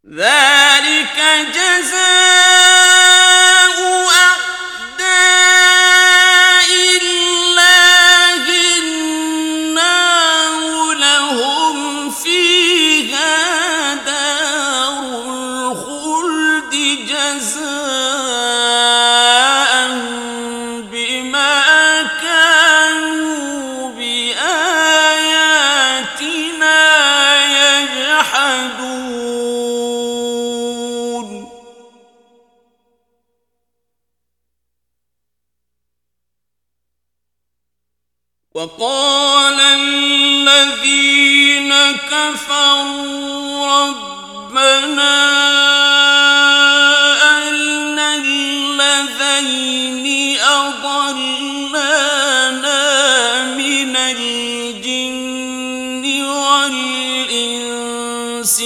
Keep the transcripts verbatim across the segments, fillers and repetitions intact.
ذلك جزاء أعداء الله النار لهم فيها دار الخلد جزاء بما كانوا بآياتنا يجحدون وقال الذين كفروا ربنا أرنا الذين أضلانا من الجن والإنس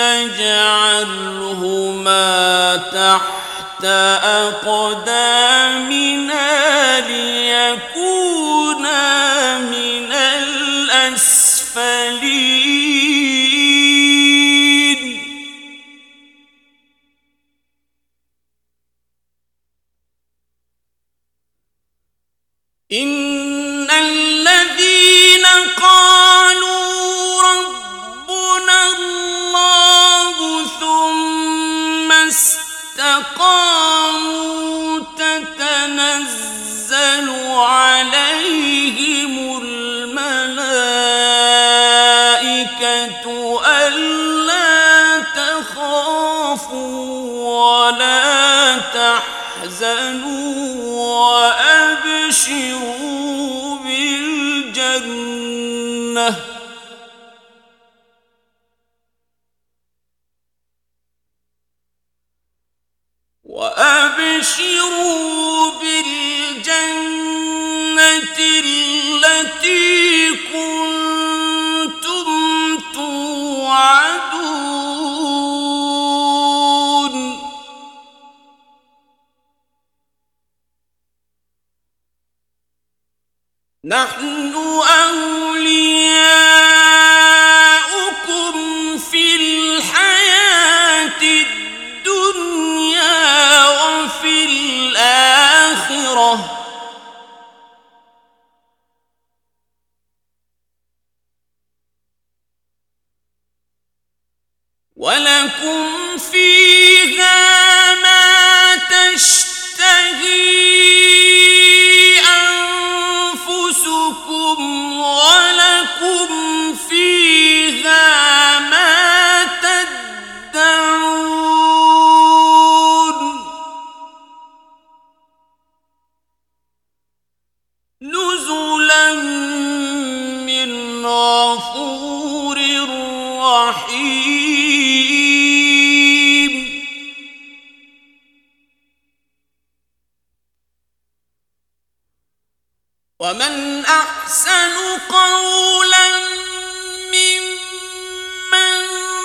نجعلهما تحت أقدامنا ليكونا من الأسفلين إن الذين قالوا ربنا الله ثم استقاموا تتنزل عليهم الملائكة ألا تخافوا ولا تحزنوا وأبشروا بالجنة وأبشروا بالجنة التي كنتم توعدون نحن أولياؤكم في الحياة الدنيا وفي الآخرة ولكم فيها ما تشتهي أنفسكم ولكم فيها ما تدعون نزلا من غفور رحيم ومن أحسن قولا ممن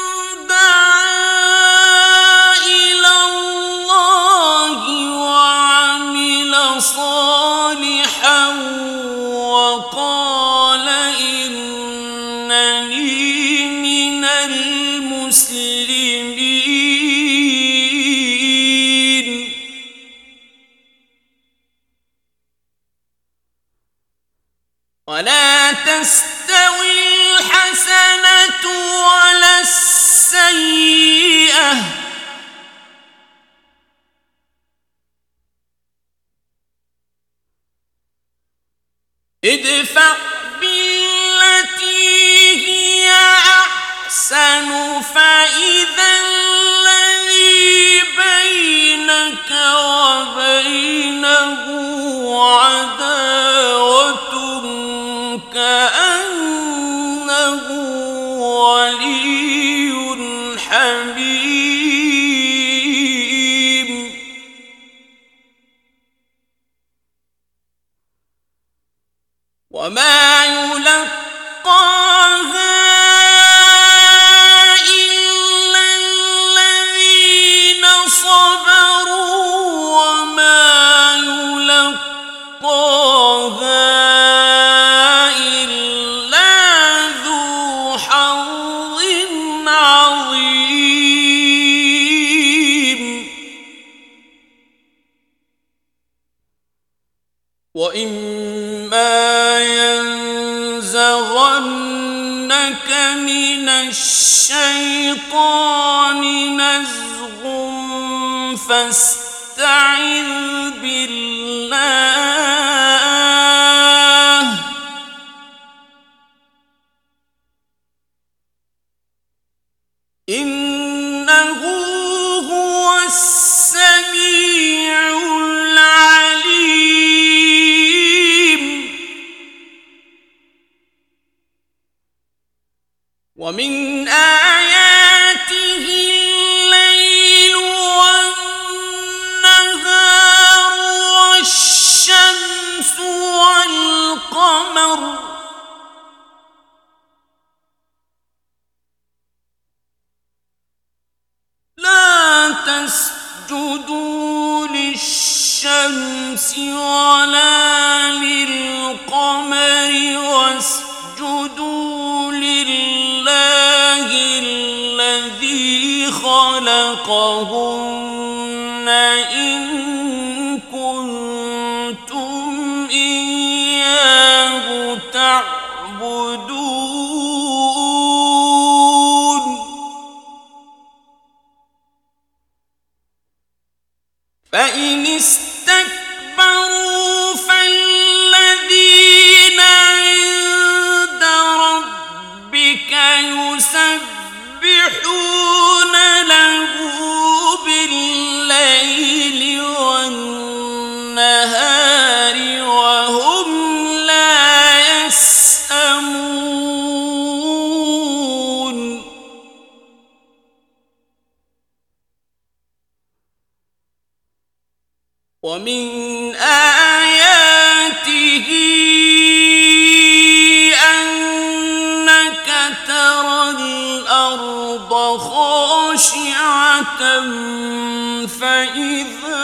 دعا إلى الله وعمل صالحا وقال إنني من المسلمين ولا تستوي الحسنة ولا السيئة ادفع بالتي هي أحسن فإذا الذي بينك وبينه عداوة كأنه ولي حميم وما يلقاها إلا الذين صبروا وما يلقاها إلا ذو حظ عظيم وإما ينزغنك من الشيطان نزغ فاستعذ بالله إنه هو السميع العليم. ومن آياته الليل والنهار والشمس والقمر لا تسجدوا للشمس ولا للقمر واسجدوا لله الذي خلقهن إن كنتم إياه تعبدون. فإن استكبروا فالذين عند ربك يسبحون له بالليل والنهار وهم لا يسأمون. ومن آياته أنك ترى الأرض خاشعة فإذا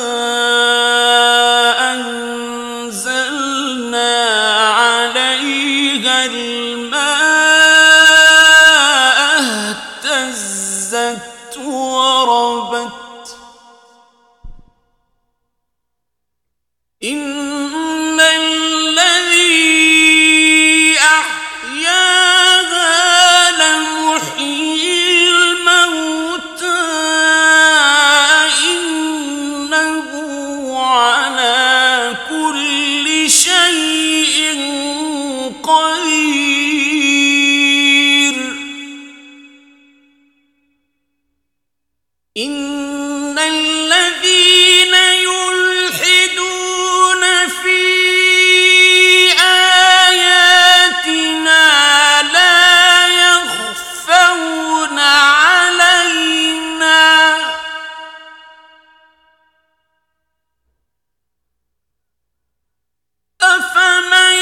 أنزلنا عليها الماء اهتزت وربت إن الذي أحياها لمحيي الموتى إنه على كل شيء قدير. إن الذين يلحدون في آياتنا لا يخفون علينا أفمن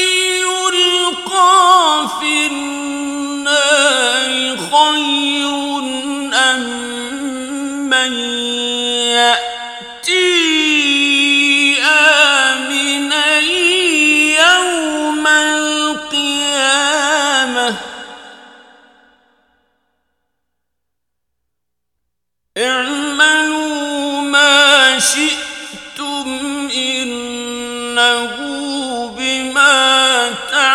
يلقى في النار خير أم من يأتي آمنا يوم القيامة اعملوا ما شئتم إنه بما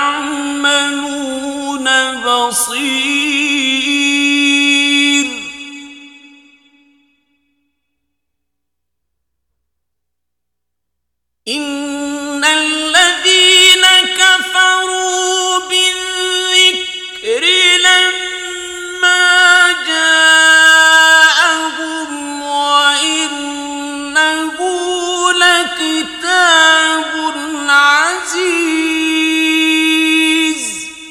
تعملون بصير. إن الذين كفروا بالذكر لما جاءهم وإنه لكتاب عزيز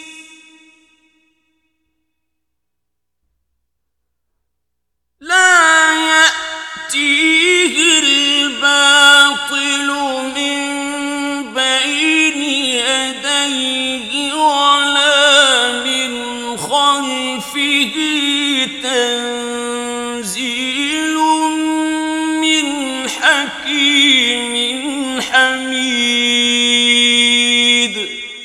لا يأتيه الباطل من بين يديه ولا من خلفه تنزيل من حكيم حميد.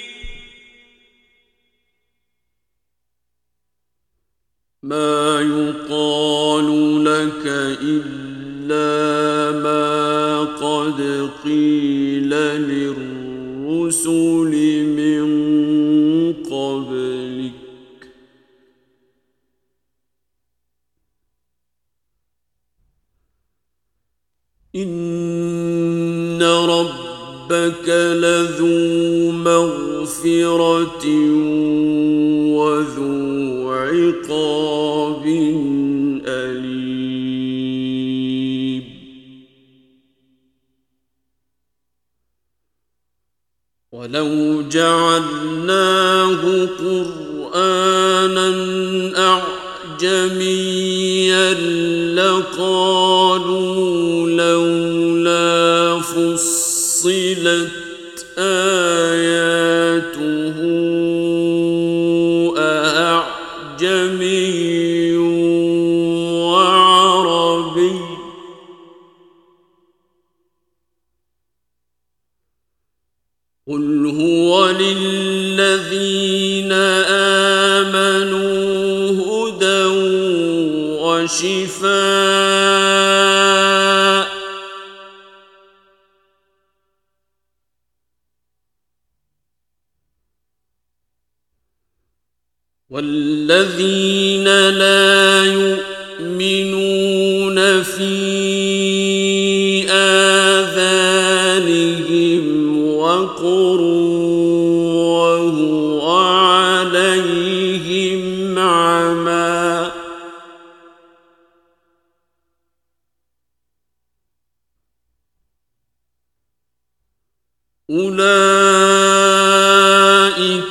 ما يقال لك إلا ما قد قيل إن ربك لذو مغفرة وذو عقاب أليم ولو جعلناه قرآنا أعجميا لقالوا لولا فصلت آياته أعجمي وعربي قل هو للذين آمنوا هدى وشفاء والذين لا يؤمنون في آذانهم وقر وهو عليهم عمى أولئك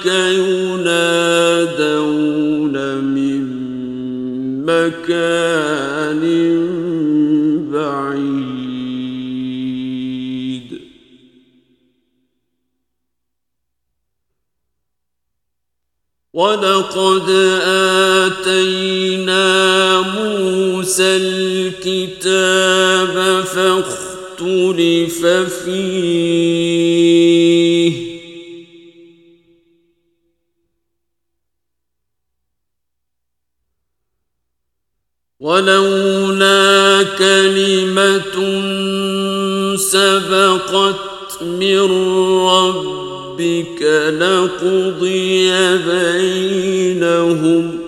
ينادون من مكان بعيد ولقد آتينا موسى الكتاب فاختلف فيه ولولا كلمة سبقت من ربك لقضي بينهم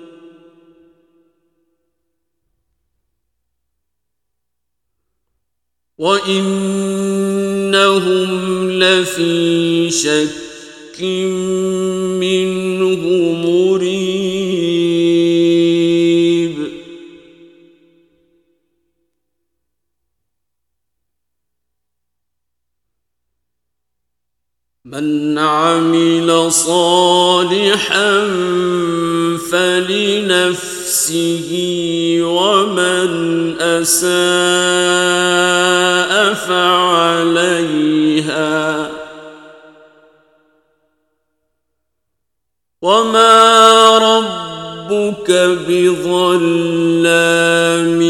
وإنهم لفي شك منه مريب من عمل صالحا فلنفسه ومن أساء فعليها وما ربك بظلام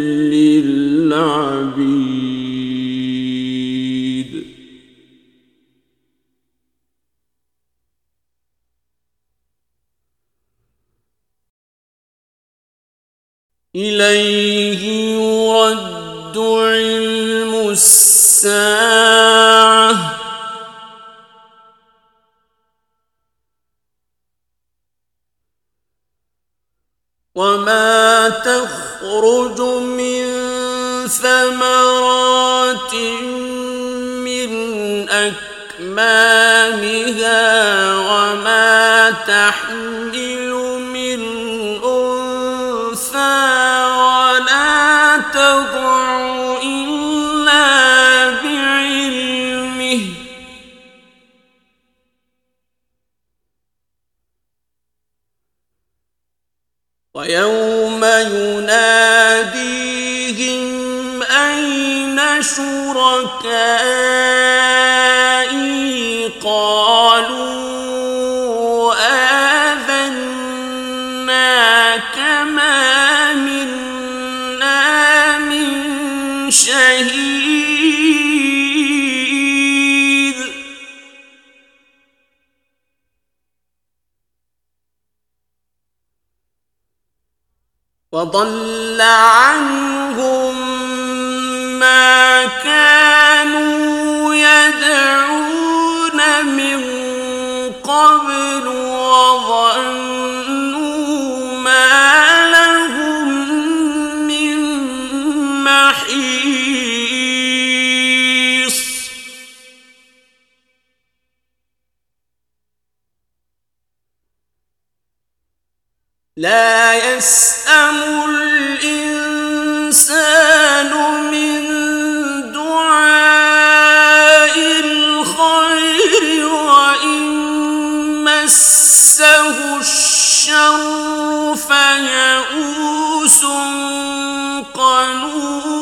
للعبيد إليه يرد علم الساعة وما تخرج من ثمرات من أكمامها وما تحمل من أنثى ولا تضع إلا بعلمه ويوم يناديهم أين شركائي قالوا آذناك ما منا من شهيد وضل عنهم ما كانوا يدعون من قبل وظنوا ما لهم من محيص لا يسأم الإنسان من دعاء الخير وإن مسه الشر فيئوس قنوط